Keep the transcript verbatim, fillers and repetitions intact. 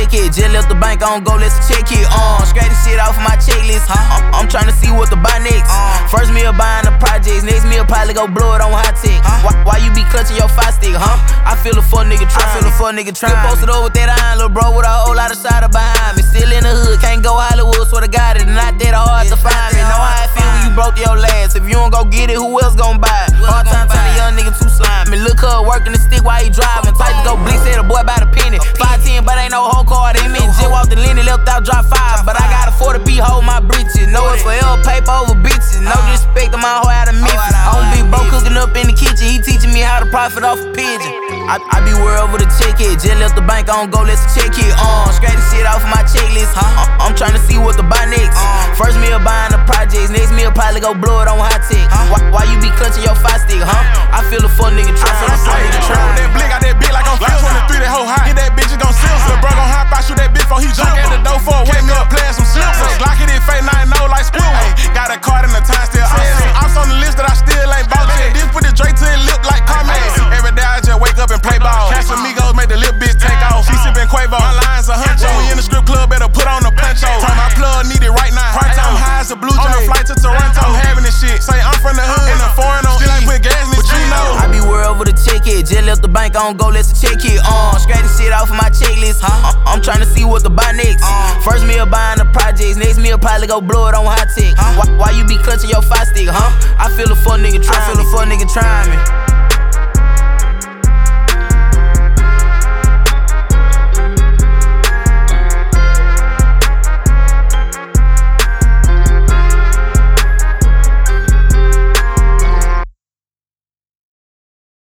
check it. Just left the bank, I don't go, let's check it. Uh, scratch the shit off of my checklist. Huh? I'm, I'm tryna see what to buy next. Uh, First meal buying the projects, next meal probably go blow it on high tech. Huh? Why, why you be clutching your five stick, huh? I feel a fuck nigga try, I feel a fuck nigga try. Still posted over with that iron, little bro, with a whole lot of shot behind me. Still in the hood, can't go Hollywood, swear to God, it's not that hard to find me. Know how I feel when you broke your last. If you don't go get it, who else gon' buy it? Hard time telling young nigga too slimy. Look her working the stick while he driving. Type to go blitz at a boy by the penny. five ten, but ain't no whole card in me. Just walked the Lenny, left out, drop five. But I got a forty B, hold my britches. Know it forever, paper over bitches. No disrespect to my hoe out of Memphis. I don't be broke cooking up in the kitchen. He teaching me how to profit off a pigeon. I, I be worried over the check it. Just left the bank, I don't go, let's check it. Uh, scratch the shit off of my checklist. Huh? I'm, I'm tryna see what to buy next. Uh, First meal buying the projects, next meal probably go blow it on high tech. Huh? Why, why you be clutching your five stick, huh? I feel a fuck nigga try. I feel a fuck nigga try. That blick out that bitch like I'm like twenty-three, that hoe hot. Get that bitch, it gon' seal. Lil' bro gon' hop out, shoot that bitch before he jump at the door for a wake me up, playing some simpsons. Glock it in fake nine, no like Squidward. Got a card in the time still awesome. I'm on the list that I still ain't bought yet. This put the Drake to his lip like Carmen. Every day I just wake up and play ball. Cash amigos make the lip bitch take off. She sippin' Quavo. My lines a huncho. We in the strip club, better put on the poncho. Tell my plug need it right now. Right time high as a blue jay. On the flight to Toronto. I'm having this shit. Say I'm from the hood. In the foreign on still ain't put gas in this, you know. I be worried over the check it. Just left the bank, I don't go, let's check it. Uh, scratch the shit off of my checklist. Huh? I'm tryna see what to buy next. Uh, First meal buying the projects, next meal probably go blow it on high tech. Huh? Why, why you be clutching your five stick, huh? I feel a fuck nigga try. I feel a fuck nigga trying me.